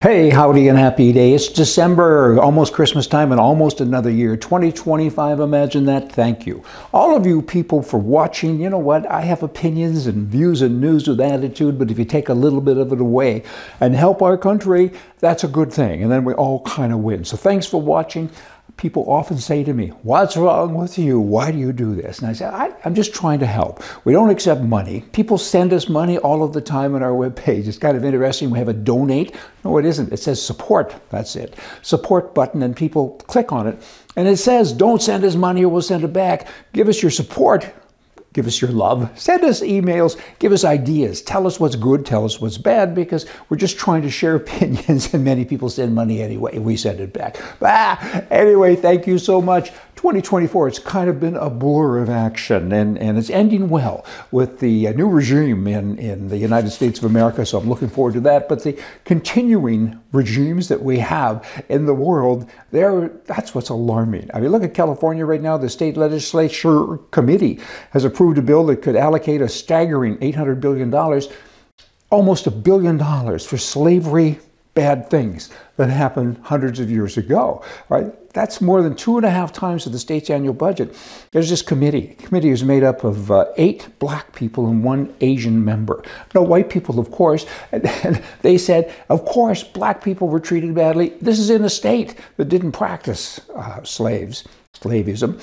Hey, howdy and happy day. It's December, almost Christmas time, and almost another year. 2025, imagine that. Thank you. All of you people for watching. You know what? I have opinions and views and news with attitude, but if you take a little bit of it away and help our country, that's a good thing. And then we all kind of win. So thanks for watching. People often say to me, what's wrong with you? Why do you do this? And I say, I'm just trying to help. We don't accept money. People send us money all of the time on our webpage. It's kind of interesting. We have a donate. No, it isn't. It says support. That's it. Support button, and people click on it. And it says, don't send us money or we'll send it back. Give us your support. Give us your love. Send us emails. Give us ideas. Tell us what's good. Tell us what's bad, because we're just trying to share opinions, and many people send money anyway. We send it back. Anyway, thank you so much. 2024, it's kind of been a blur of action, and it's ending well with the new regime in the United States of America, so I'm looking forward to that. But the continuing regimes that we have in the world, that's what's alarming. I mean, look at California right now. The state legislature committee has approved a bill that could allocate a staggering $800 billion, almost $1 billion for slavery bad things that happened hundreds of years ago, right? That's more than 2.5 times of the state's annual budget. There's this committee. The committee is made up of 8 black people and 1 Asian member. No white people, of course. And they said, of course, black people were treated badly. This is in a state that didn't practice slavery.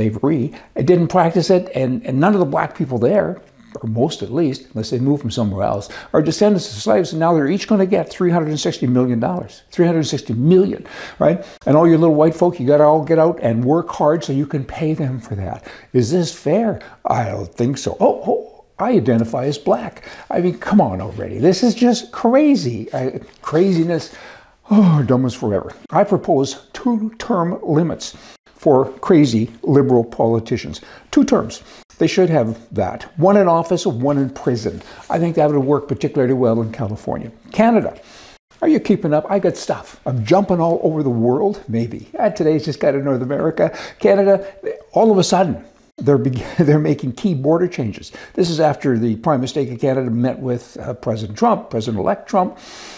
It didn't practice it, and none of the black people there, or most at least, unless they move from somewhere else, are descendants of slaves, and now they're each going to get $360 million. $360 million, right? And all your little white folk, you got to all get out and work hard so you can pay them for that. Is this fair? I don't think so. Oh, I identify as black. I mean, come on already. This is just crazy. Craziness. Oh, dumb as forever. I propose 2-term limits for crazy liberal politicians. 2 terms. They should have that. 1 in office, 1 in prison. I think that would work particularly well in California. Canada. Are you keeping up? I got stuff. I'm jumping all over the world, maybe. Today's just kind of North America. Canada, all of a sudden, they're making key border changes. This is after the Prime Minister of Canada met with President-elect Trump,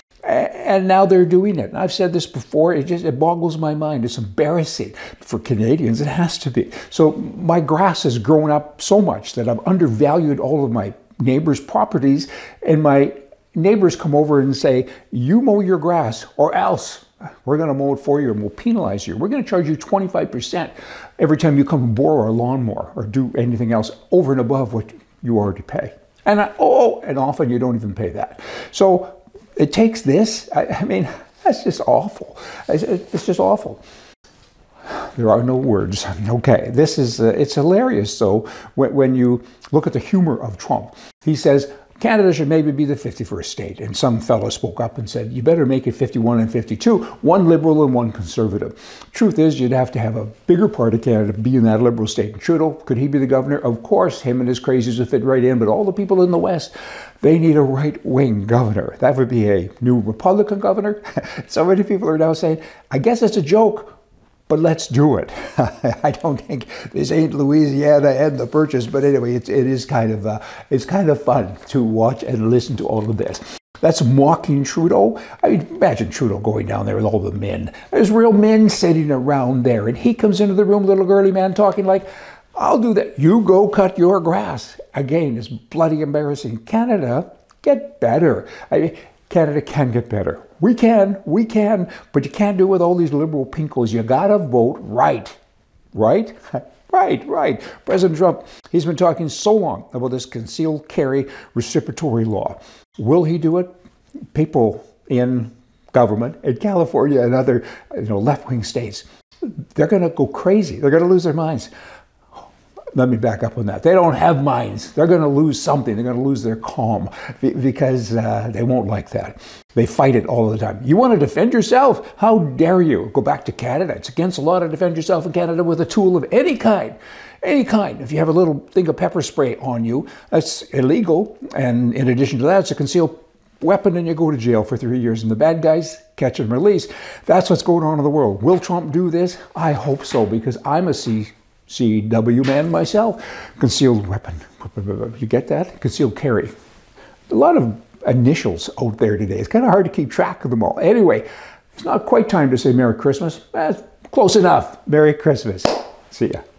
and now they're doing it. And I've said this before, it boggles my mind. It's embarrassing for Canadians. It has to be. So my grass has grown up so much that I've undervalued all of my neighbors' properties, and my neighbors come over and say, you mow your grass or else we're going to mow it for you and we'll penalize you. We're going to charge you 25% every time you come and borrow a lawnmower or do anything else over and above what you already pay. And often you don't even pay that. So it takes this. I mean, that's just awful. It's just awful. There are no words. Okay, this is, it's hilarious. So when you look at the humor of Trump, he says, Canada should maybe be the 51st state. And some fellow spoke up and said, you better make it 51 and 52, 1 liberal and 1 conservative. Truth is, you'd have to have a bigger part of Canada be in that liberal state. And Trudeau, could he be the governor? Of course, him and his crazies would fit right in, but all the people in the West, they need a right-wing governor. That would be a new Republican governor. So many people are now saying, I guess it's a joke, but let's do it. I don't think this ain't Louisiana and the Purchase, but anyway, it's kind of fun to watch and listen to all of this. That's mocking Trudeau. I mean, imagine Trudeau going down there with all the men. There's real men sitting around there, and he comes into the room, little girly man, talking like, I'll do that. You go cut your grass. Again, it's bloody embarrassing. Canada, get better. I mean, Canada can get better. We can, but you can't do it with all these liberal pinkos. You gotta vote right. Right? Right. President Trump, he's been talking so long about this concealed carry reciprocatory law. Will he do it? People in government, in California and other left-wing states, they're gonna go crazy. They're gonna lose their minds. Let me back up on that. They don't have minds. They're going to lose something. They're going to lose their calm because they won't like that. They fight it all the time. You want to defend yourself? How dare you? Go back to Canada. It's against the law to defend yourself in Canada with a tool of any kind. Any kind. If you have a little thing of pepper spray on you, that's illegal. And in addition to that, it's a concealed weapon, and you go to jail for 3 years. And the bad guys catch and release. That's what's going on in the world. Will Trump do this? I hope so, because I'm a CW man myself. Concealed weapon. You get that? Concealed carry. A lot of initials out there today. It's kind of hard to keep track of them all. Anyway, it's not quite time to say Merry Christmas. Close enough. Merry Christmas. See ya.